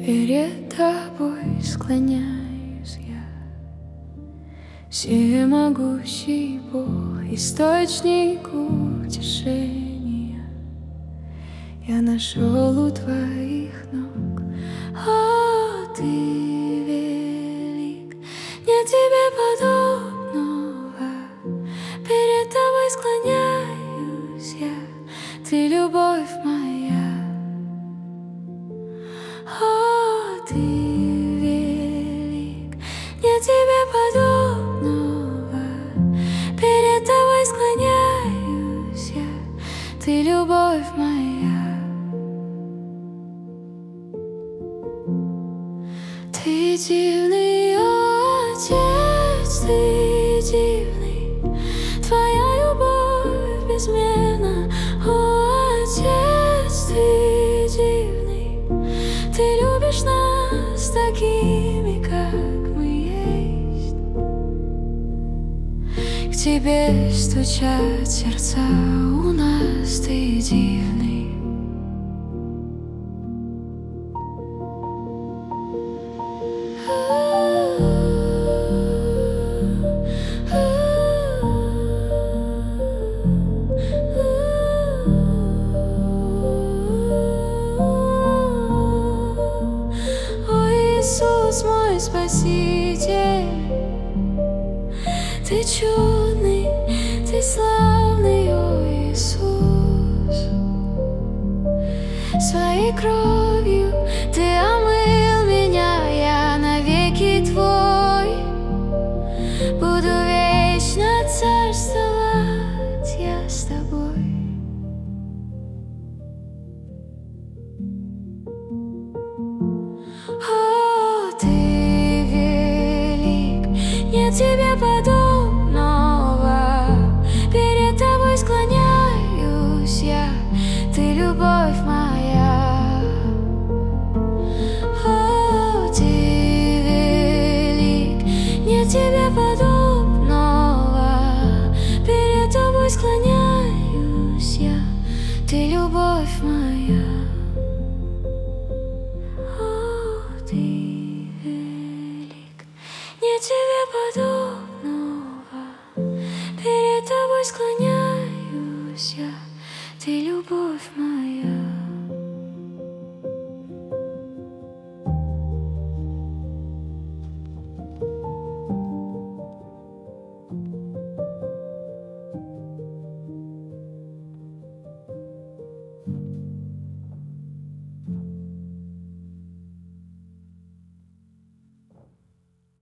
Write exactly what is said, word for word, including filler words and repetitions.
Перед тобой склоняюсь я, всемогущий Бог, источник утешения. Я нашел у твоих ног, о, ты велик, нет тебе подобного. Перед тобой склоняюсь я, ты любовь моя. О, ты велик, нет тебе подобного. Перед тобой склоняюсь я, ты любовь моя. Ты дивный, о, Отец, ты дивный, твоя любовь безмерна. О, Отец, ты дивный, ты любишь нас такими, как мы есть. К тебе стучат сердца, у нас ты дивный. Иисус мой Спаситель, ты чудный, ты славный, о Иисус. Своей кровью ты омыл меня, я навеки твой. Буду вечно царствовать я с тобой. Нет тебе подобного. Перед тобой склоняюсь я, ты любовь моя. О, ты велик, нет тебе подобного.